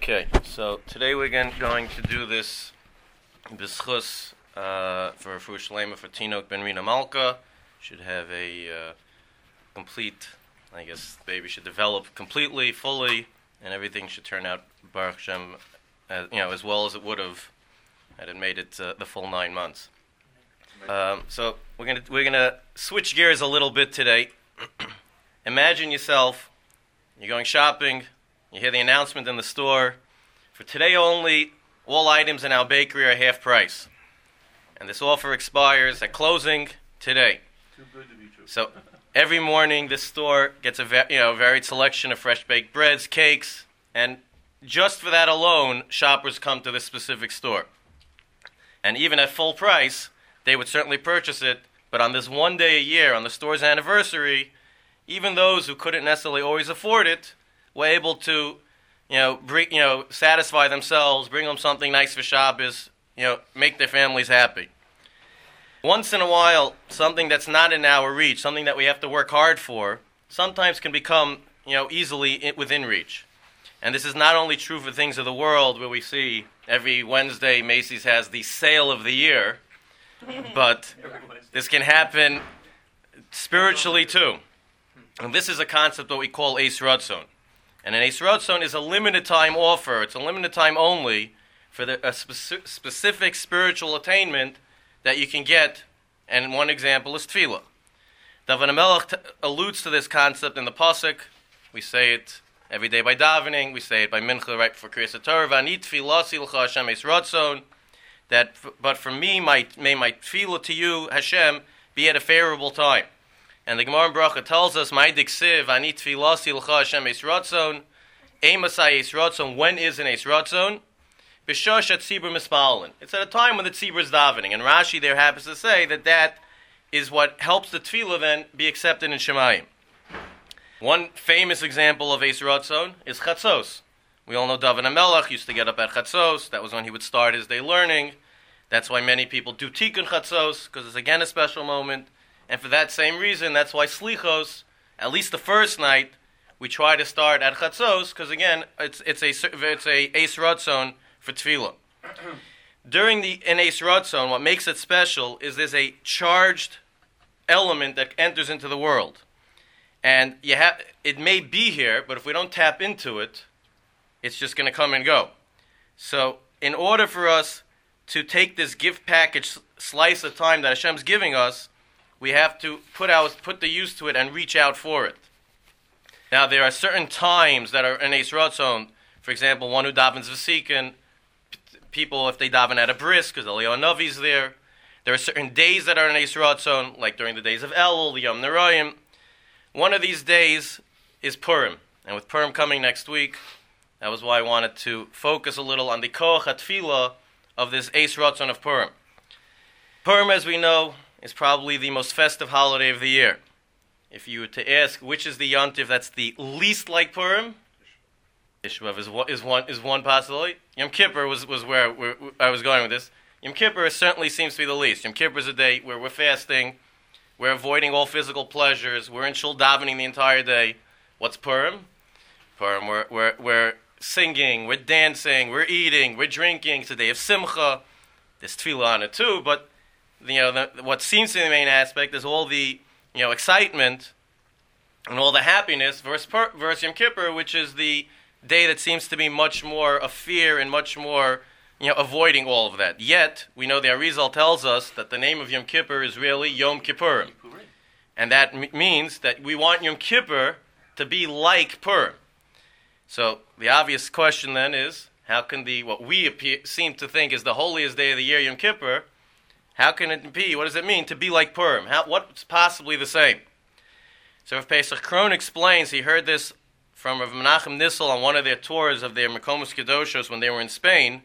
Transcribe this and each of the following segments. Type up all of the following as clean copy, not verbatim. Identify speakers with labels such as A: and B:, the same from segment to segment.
A: Okay, so today we're going to do this bischus for Refuah Shlema for Tinok Ben Rina Malka. Should have a complete, I guess, baby should develop completely, fully, and everything should turn out Baruch Shem, as well as it would have had it made it the full 9 months. So we're gonna switch gears a little bit today. Imagine yourself, you're going shopping. You hear the announcement in the store, for today only, all items in our bakery are half price. And this offer expires at closing today.
B: Too good to be true.
A: So every morning this store gets a varied selection of fresh baked breads, cakes, and just for that alone, shoppers come to this specific store. And even at full price, they would certainly purchase it, but on this one day a year, on the store's anniversary, even those who couldn't necessarily always afford it were able to, satisfy themselves, bring them something nice for Shabbos, make their families happy. Once in a while, something that's not in our reach, something that we have to work hard for, sometimes can become, easily within reach. And this is not only true for things of the world, where we see every Wednesday Macy's has the sale of the year, but this can happen spiritually too. And this is a concept that we call Eis Ratzon. And an Eis Ratzon is a limited time offer. It's a limited time only for a specific spiritual attainment that you can get. And one example is Tefillah. David HaMelech alludes to this concept in the Pasuk. We say it every day by davening. We say it by Mincha right before Kriyas HaTorah. V'ani tefillasi l'cha Hashem Eis Ratzon. But for me, may my tefillah to you, Hashem, be at a favorable time. And the Gemara in Bracha tells us, "My diksiv ani tefillasi l'cha Hashem Eis Ratzon." Emasai Eis Ratzon. When is an Eis Ratzon? B'shosh at tzibur mispalin. It's at a time when the tzibur is davening, and Rashi there happens to say that is what helps the tefillah then be accepted in Shemayim. One famous example of Eis Ratzon is Chatzos. We all know David HaMelech used to get up at Chatzos. That was when he would start his day learning. That's why many people do Tikkun Chatzos, because it's again a special moment. And for that same reason, that's why Slichos, at least the first night, we try to start at Chatzos, because again, it's a Eis Ratzon for Tefillah. During an Eis Ratzon, what makes it special is there's a charged element that enters into the world. And it may be here, but if we don't tap into it, it's just going to come and go. So in order for us to take this gift package slice of time that Hashem's giving us, we have to put the use to it and reach out for it. Now, there are certain times that are in Eis Ratzon. For example, one who davens V'sikin, people, if they daven at a bris, because Eliyahu Navi's there. There are certain days that are in Eis Ratzon, like during the days of Elul, the Yom Nerayim. One of these days is Purim. And with Purim coming next week, that was why I wanted to focus a little on the Koach HaTfilah of this Eis Ratzon of Purim. Purim, as we know, is probably the most festive holiday of the year. If you were to ask which is the yontif that's the least like Purim, Tisha B'Av is one possibility. Yom Kippur was where I was going with this. Yom Kippur certainly seems to be the least. Yom Kippur is a day where we're fasting, we're avoiding all physical pleasures, we're in shul davening the entire day. What's Purim? Purim, we're singing, we're dancing, we're eating, we're drinking. It's a day of simcha. There's tefillah on it too, but what seems to be the main aspect is all the excitement and all the happiness versus Yom Kippur, which is the day that seems to be much more of fear and much more avoiding all of that. Yet we know the Arizal tells us that the name of Yom Kippur is really Yom Kippurim, and that means that we want Yom Kippur to be like Purim. So the obvious question then is, how can what we seem to think is the holiest day of the year, Yom Kippur, how can it be? What does it mean to be like Purim? What's possibly the same? So Rav Pesach Krohn explains, he heard this from Rav Menachem Nissel on one of their tours of their Mekomos Kedoshos when they were in Spain.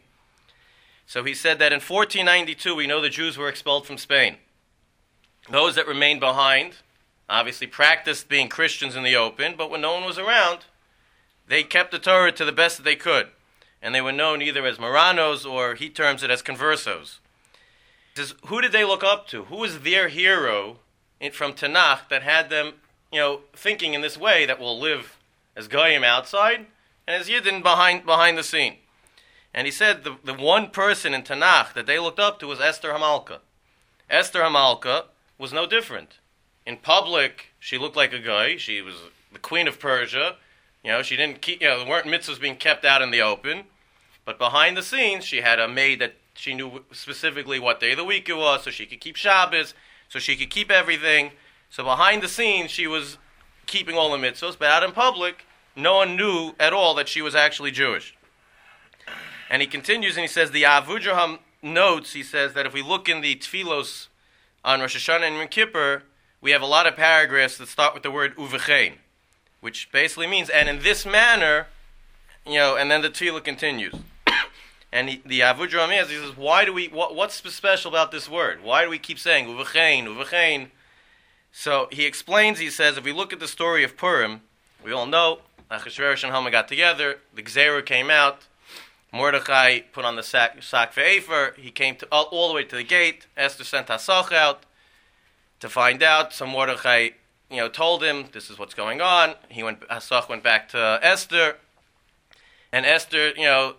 A: So he said that in 1492, we know the Jews were expelled from Spain. Those that remained behind obviously practiced being Christians in the open, but when no one was around, they kept the Torah to the best that they could. And they were known either as Moranos or he terms it as Conversos. Says, who did they look up to? Who was their hero from Tanakh that had them, thinking in this way that we'll live as Goyim outside and as Yidden behind the scene. And he said the one person in Tanakh that they looked up to was Esther Hamalka. Esther Hamalka was no different. In public, she looked like a guy. She was the queen of Persia. She didn't keep, there weren't mitzvahs being kept out in the open. But behind the scenes, she had a maid that she knew specifically what day of the week it was, so she could keep Shabbos, so she could keep everything. So behind the scenes, she was keeping all the mitzvahs, but out in public, no one knew at all that she was actually Jewish. And he continues and he says, the Avudraham notes, he says that if we look in the Tfilos on Rosh Hashanah and Yom Kippur, we have a lot of paragraphs that start with the word uvechein, which basically means, and in this manner, and then the Tefillah continues. And the Avudraham he says, what's special about this word? Why do we keep saying uvechein, uvechein? So he explains, he says, if we look at the story of Purim, we all know, Achashverosh and Haman got together, the Gzeira came out, Mordechai put on the sack for Efer, he came all the way to the gate, Esther sent Hasach out to find out, so Mordechai, told him, this is what's going on, Hasach went back to Esther, and Esther,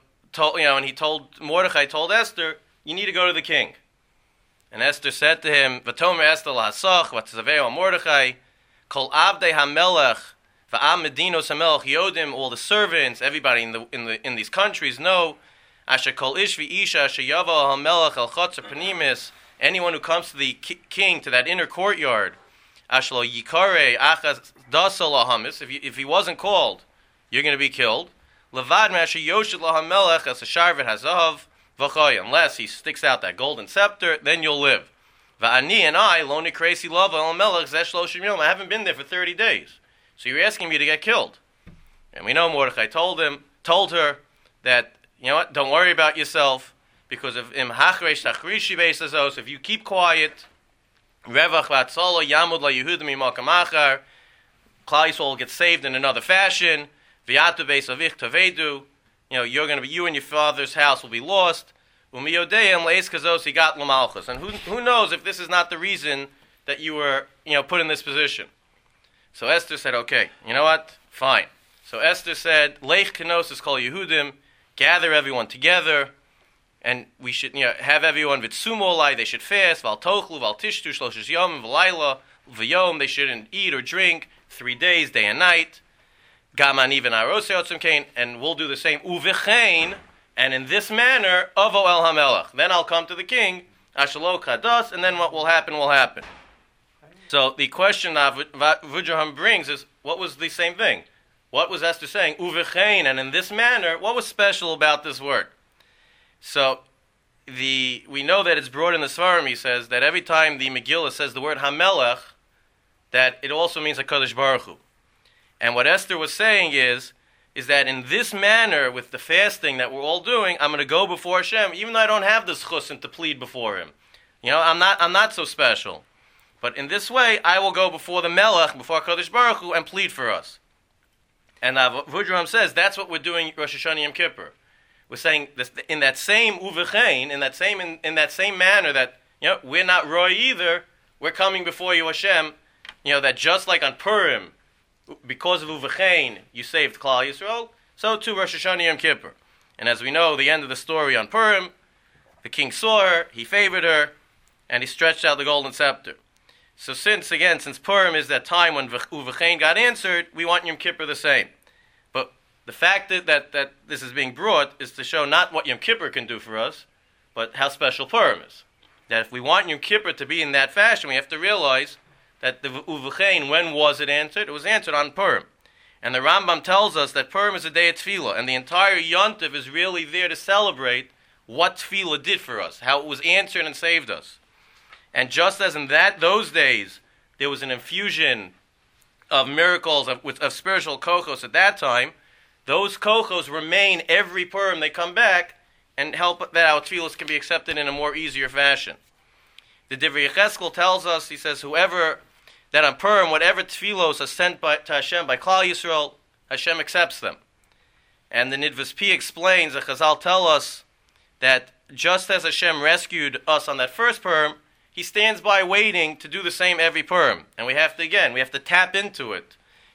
A: Mordechai told Esther, you need to go to the king. And Esther said to him, V'tomer Esther lahasach, v'tzaveo Mordechai, kol avdei hamelech, v'am medinos hamelech yodim, all the servants, everybody in these countries know, asher kol ish v'isha asher yavo hamelech el chotzer panimis, anyone who comes to the king, to that inner courtyard, asher lo yikare achas dasal lahamis, if he wasn't called, you're going to be killed. Levad masher yoshid lahamelech as a sharvet hazav, unless he sticks out that golden scepter, then you'll live. Va'ani and I, loni crazy lava el melech zesh loshim yom. I haven't been there for 30 days, so you're asking me to get killed. And we know Mordechai told her that don't worry about yourself, because if im hachreish tachrishi beisazos, if you keep quiet, revach v'atzolo yamud la Yehudim imakam achar, Klal Yisrael will get saved in another fashion. V'yatu beisavich tavedu. You and your father's house will be lost. And who knows if this is not the reason that you were, put in this position. So Esther said, okay, you know what? Fine. So Esther said, Leich kenosis kol Yehudim, gather everyone together, and we should, have everyone v'tsumolai, they should fast, val tochlu, val tishtu, shloshes yom, v'layla, v'yom, they shouldn't eat or drink 3 days, day and night. Gaman even aroseotzim and we'll do the same. Uvechein, and in this manner, avo el hamelach. Then I'll come to the king, ashalo kados, and then what will happen will happen. So the question Avudraham brings is, what was the same thing? What was Esther saying? Uvechein, and in this manner, what was special about this word? So we know that it's brought in the Svarim. He says that every time the Megillah says the word hamelach, that it also means HaKadosh Baruch Hu. And what Esther was saying is that in this manner, with the fasting that we're all doing, I'm going to go before Hashem, even though I don't have this chusin to plead before Him. I'm not so special. But in this way, I will go before the Melech, before Kadosh Baruch Hu, and plead for us. And Avudraham says that's what we're doing Rosh Hashanah Yom Kippur. We're saying this, in that same uvechein, in that same manner that we're not roy either. We're coming before you, Hashem. That just like on Purim, because of Uvechein, you saved Klal Yisrael, so too Rosh Hashanah Yom Kippur. And as we know, the end of the story on Purim, the king saw her, he favored her, and he stretched out the golden scepter. So since Purim is that time when Uvechein got answered, we want Yom Kippur the same. But the fact that this is being brought is to show not what Yom Kippur can do for us, but how special Purim is. That if we want Yom Kippur to be in that fashion, we have to realize that the Uvechein, when was it answered? It was answered on Purim. And the Rambam tells us that Purim is a day of Tefillah, and the entire Yontif is really there to celebrate what Tefillah did for us, how it was answered and saved us. And just as in those days, there was an infusion of miracles, of spiritual kochos at that time, those kochos remain every Purim. They come back and help that our Tefillahs can be accepted in a more easier fashion. The Divrei Yecheskel tells us, he says, that on Purim, whatever tefillos are sent to Hashem by Klal Yisrael, Hashem accepts them. And the Nidvas Pi explains, the Chazal tell us, that just as Hashem rescued us on that first Purim, He stands by waiting to do the same every Purim. And we have to tap into it.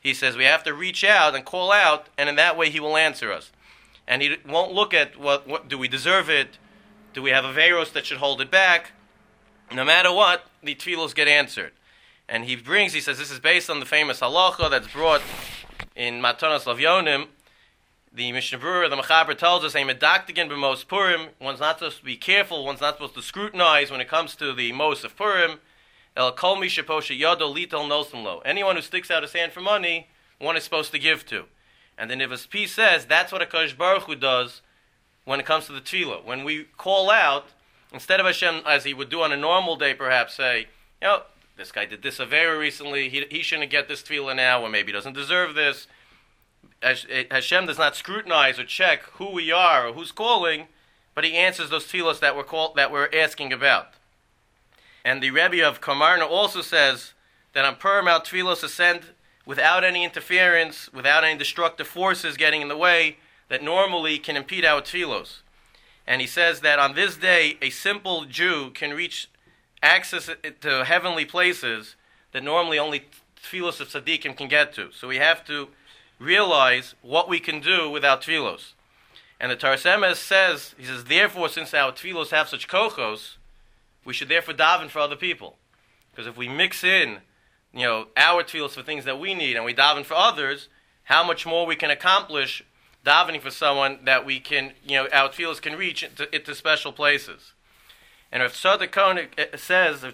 A: he says we have to reach out and call out, and in that way he will answer us. And he won't look at what do we deserve it, do we have a Averos that should hold it back. No matter what, the tefillos get answered. And he says this is based on the famous halacha that's brought in Matanos Lavyonim. The Mishnah Berurah, the Mechaber tells us, Medaktigen b'mos Purim, one's not supposed to be careful, one's not supposed to scrutinize when it comes to the most of Purim. El kol mi sheposhe yado litol nosim lo. Anyone who sticks out his hand for money, one is supposed to give to. And the Nivus P says that's what HaKadosh Baruch Hu does when it comes to the tefillah. When we call out, instead of Hashem, as he would do on a normal day perhaps, say, this guy did this Avera recently, he shouldn't get this tefillah now, or maybe he doesn't deserve this. Hashem does not scrutinize or check who we are or who's calling, but he answers those tefillahs that we're asking about. And the Rebbe of Kamarna also says that on Purim our tefillos ascend without any interference, without any destructive forces getting in the way that normally can impede our tefillos. And he says that on this day, a simple Jew can reach access to heavenly places that normally only tefillos of tzaddikim can get to. So we have to realize what we can do with our tefillos. And the Toras Emes says, he says, therefore, since our tefillos have such kochos, we should therefore daven for other people. Because if we mix in, our tefillos for things that we need and we daven for others, how much more we can accomplish davening for someone that we can, our tefillos can reach into special places. And Rav Tzadok Kohen says,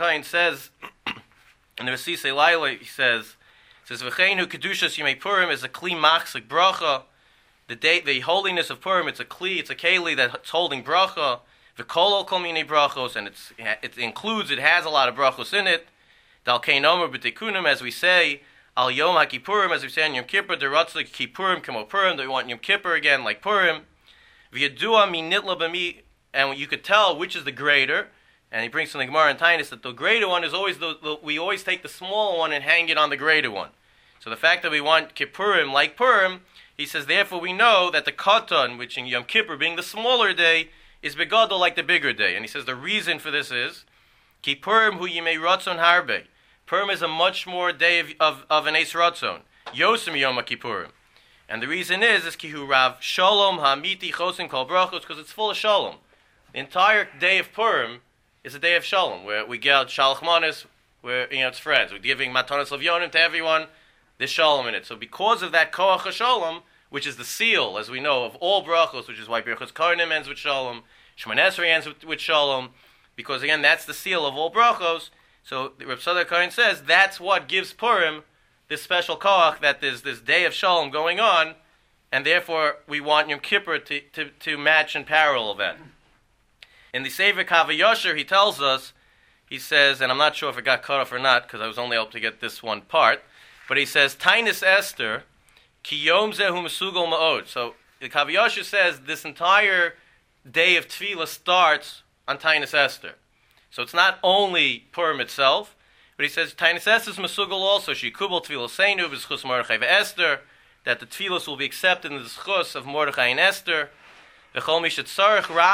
A: in the Resisei Laila, he says, V'cheinu kedushas Yimei Purim is a kli machzik bracha. The holiness of Purim, it's a keli that's holding bracha. V'kol kol minei brachos, and it has a lot of brachos in it. Dal kein omer b'tikunim, as we say, al Yom HaKippurim, as we say on Yom Kippur, deratzlik Kippurim kamo Purim, do we want Yom Kippur again like Purim? V'yadua mi nitla b'mi, and you could tell which is the greater. And he brings from the Gemara in Tainus that the greater one is always we always take the smaller one and hang it on the greater one. So the fact that we want Kippurim like Purim, he says, therefore we know that the Katan, which in Yom Kippur being the smaller day, is begadol like the bigger day. And he says the reason for this is, Kippurim hu yimei ratzon harbe. Purim is a much more day of an Eis Ratzon. Yosem Yom HaKippurim. And the reason is ki hu rav shalom ha'amiti chosin kol brachos, because it's full of shalom. The entire day of Purim is a day of shalom, where we get shalach manis, where it's friends. We're giving matanos lavyonim to everyone. There's shalom in it. So because of that koach shalom, which is the seal, as we know, of all brachos, which is why Birchos Kohanim ends with shalom, Shemon Esrei ends with shalom, because again that's the seal of all brachos. So Reb Tzadok Kohen says that's what gives Purim this special koach, that there's this day of shalom going on, and therefore we want Yom Kippur to match and parallel that. In the Sefer Kaveh Yosher, he tells us, he says, and I'm not sure if it got cut off or not, because I was only able to get this one part, but he says, Tainus Esther, ki yom zehu mesugol ma'od. So the Kaveh Yosher says this entire day of Tefillah starts on Tainus Esther. So it's not only Purim itself, but he says Tainus Esther is mesugol also. She kubal Tefillah seinu v'schus Mordechai ve'Esther, that the Tefillos will be accepted in the schus of Mordechai and Esther. Anyone who needs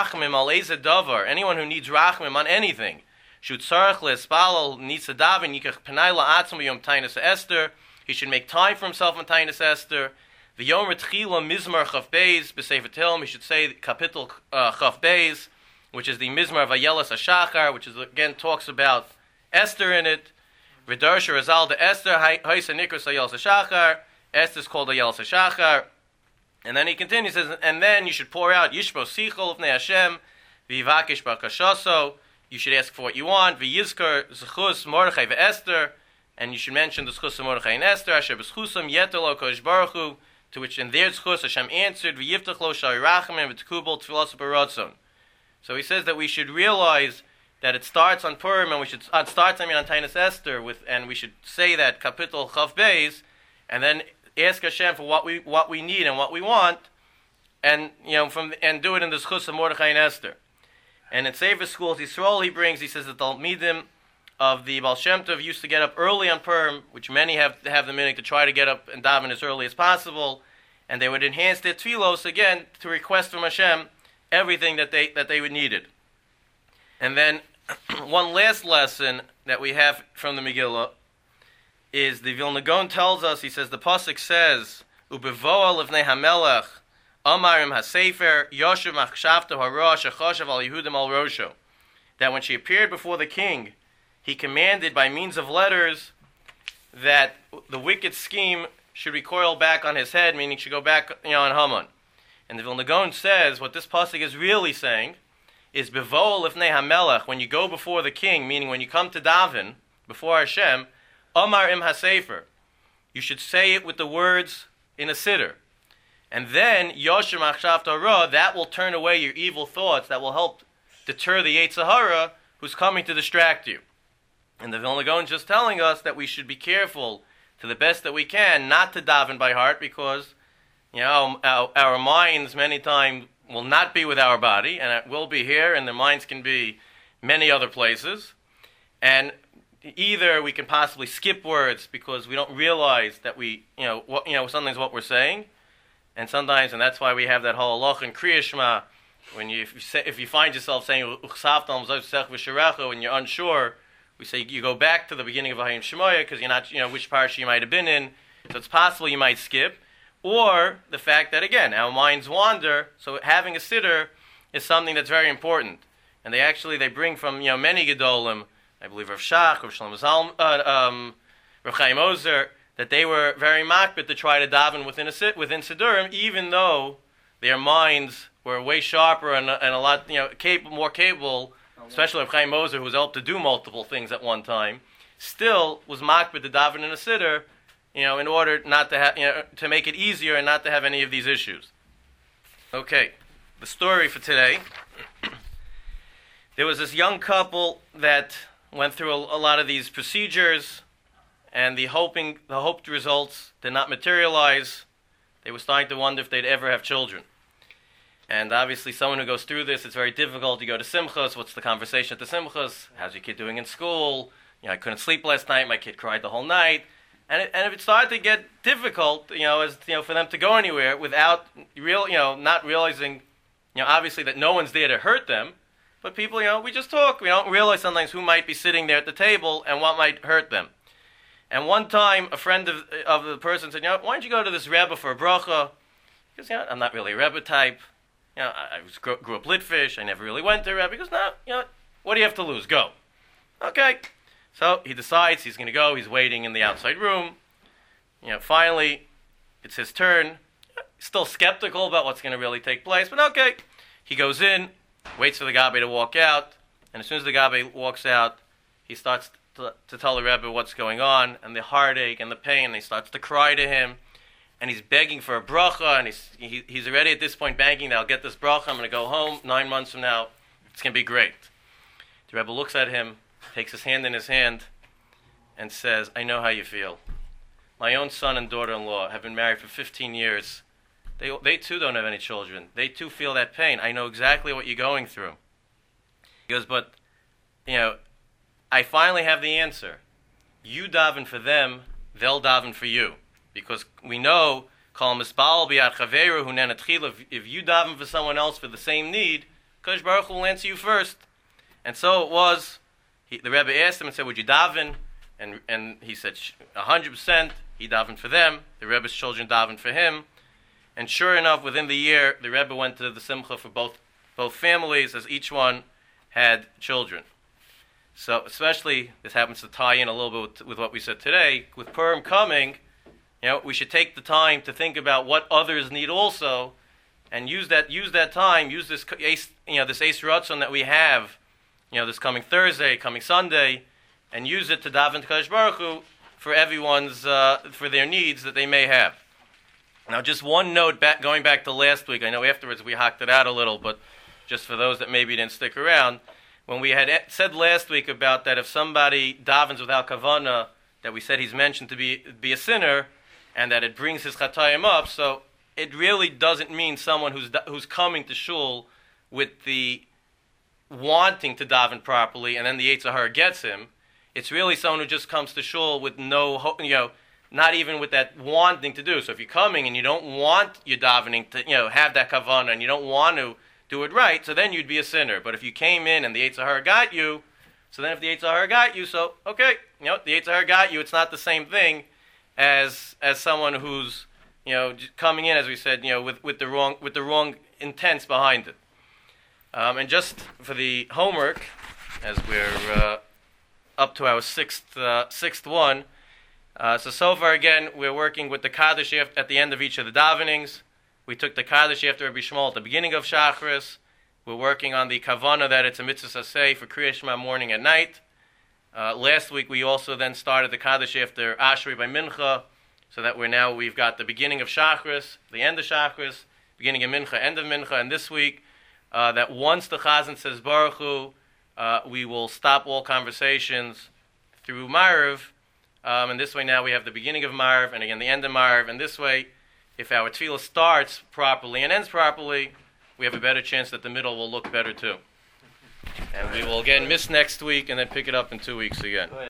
A: rachmim on anything, he should make time for himself on Tainus Esther. He should say Kapitel Chaf Beis, which is the Mizmar of Ayelas HaShachar, which is again talks about Esther in it. V'darsha Razal de Esther Haisa Nikros Ayelas HaShachar. Esther is called Ayelas HaShachar. And then he continues, says, and then you should pour out Yishbo Sichol V'nei Hashem V'yivakish Bakashoso. You should ask for what you want. V'yizkar Zechus Mordechai ve'Esther, and you should mention the Zechus of Mordechai and Esther. Asher b'Zechusam Yetelo Kodesh Baruch Hu, to which in their Zechus Hashem answered V'yiftach Lo Shari Rachamim V'Tkubal Tfilas Baratzon. So he says that we should realize that it starts on Purim, and we should on Tainus Esther and we should say that Kapitel Chaf Beis, and then ask Hashem for what we need and what we want, and and do it in the Zechus of Mordechai and Esther. And in Sefer Schools Yisrael, he says that the Talmidim of the Baal Shem Tov used to get up early on Purim, which many have the minhag to try to get up and daven as early as possible, and they would enhance their tefillos again to request from Hashem everything that they would needed. And then one last lesson that we have from the Megillah is the Vilna Gaon tells us, he says, the Pasuk says, Ubevoa levnei hamelech, Amarim hasefer, Yoshev machshavto hara, shechoshev al Yehudim al Rosho. That when she appeared before the king, he commanded by means of letters that the wicked scheme should recoil back on his head, meaning should go back, on Haman. And the Vilna Gaon says what this pasuk is really saying is bevoa lifnei hamelech, when you go before the king, meaning when you come to daven before Hashem, Amar im hasefer, you should say it with the words in a siddur, and then Yosher machshav Torah, that will turn away your evil thoughts, that will help deter the Yetzer Hara who's coming to distract you. And the Vilna Gaon is just telling us that we should be careful to the best that we can not to daven by heart, because our minds many times will not be with our body, and it will be here, and the minds can be many other places. And either we can possibly skip words because we don't realize that something's what we're saying, and sometimes, and that's why we have that whole halach in Kriya Shema, when if you find yourself saying when you're unsure, we say you go back to the beginning of Vayim Shemoya because you're not, which parsha you might have been in. So it's possible you might skip, or the fact that again our minds wander. So having a siddur is something that's very important, and they bring from many gedolim. I believe Rav Shach, Rav Shlomo Zalman, Rav Chaim Ozer, that they were very makbid to try to daven within siddurim, even though their minds were way sharper and a lot more capable. Especially Rav Chaim Ozer, who was able to do multiple things at one time, still was makbid to daven in a siddur, in order not to have, to make it easier and not to have any of these issues. Okay, the story for today. There was this young couple that went through a lot of these procedures, and the hoped results did not materialize. They were starting to wonder if they'd ever have children. And obviously, someone who goes through this, it's very difficult. You go to Simchas, what's the conversation at the Simchas? How's your kid doing in school? I couldn't sleep last night. My kid cried the whole night. And if it started to get difficult, for them to go anywhere without not realizing, obviously that no one's there to hurt them, but people, we just talk. We don't realize sometimes who might be sitting there at the table and what might hurt them. And one time, a friend of the person said, why don't you go to this Rebbe for a bracha? Because I'm not really a Rebbe type. I grew up Litvish. I never really went to Rebbe. He goes, no, what do you have to lose? Go. Okay. So he decides he's going to go. He's waiting in the outside room. Finally, it's his turn. Still skeptical about what's going to really take place, but okay. He goes in, waits for the Gabbai to walk out, and as soon as the Gabbai walks out, he starts to tell the Rebbe what's going on, and the heartache and the pain, and he starts to cry to him. And he's begging for a bracha, and he's already at this point begging that I'll get this bracha, I'm going to go home 9 months from now, it's going to be great. The Rebbe looks at him, takes his hand in his hand, and says, I know how you feel. My own son and daughter-in-law have been married for 15 years. They too don't have any children. They too feel that pain. I know exactly what you're going through. He goes, but, I finally have the answer. You daven for them, they'll daven for you. Because we know, if you daven for someone else for the same need, Kodesh Baruch Hu will answer you first. And so it was. The Rebbe asked him and said, would you daven? And he said, 100%. He davened for them. The Rebbe's children davened for him. And sure enough, within the year, the Rebbe went to the Simcha for both families, as each one had children. So especially, this happens to tie in a little bit with what we said today, with Purim coming. We should take the time to think about what others need also, and use this Eis Ratzon that we have, this coming Thursday, coming Sunday, and use it to daven to Kadosh Baruch Hu for everyone's for their needs that they may have. Now, just one note going back to last week. I know afterwards we hacked it out a little, but just for those that maybe didn't stick around, when we had said last week about that if somebody davens without kavanah, that we said he's mentioned to be a sinner, and that it brings his chatayim up. So it really doesn't mean someone who's coming to shul with the wanting to daven properly, and then the Yetzer Hara gets him. It's really someone who just comes to shul with no, not even with that wanting to do. So if you're coming and you don't want your davening to, have that kavanah, and you don't want to do it right, so then you'd be a sinner. But if you came in and the Yetzer Hara got you, So then if the Yetzer Hara got you, so, okay, the Yetzer Hara got you, it's not the same thing as someone who's, coming in, as we said, with the wrong intents behind it. And just for the homework, as we're up to our sixth one, so far again, we're working with the Kaddish at the end of each of the davenings. We took the Kaddish after Rabbi Shmuel at the beginning of Shachris. We're working on the Kavanah that it's a mitzvah saseh for Kriyas Shema morning and night. Last week we also then started the Kaddish after Ashri by Mincha, so that we've got the beginning of Shachris, the end of Shachris, beginning of Mincha, end of Mincha, and this week that once the Chazan says Baruch Hu, we will stop all conversations through Ma'ariv, and this way now we have the beginning of Ma'ariv and again the end of Ma'ariv, and this way if our tefillah starts properly and ends properly, we have a better chance that the middle will look better too. And we will again miss next week and then pick it up in 2 weeks again.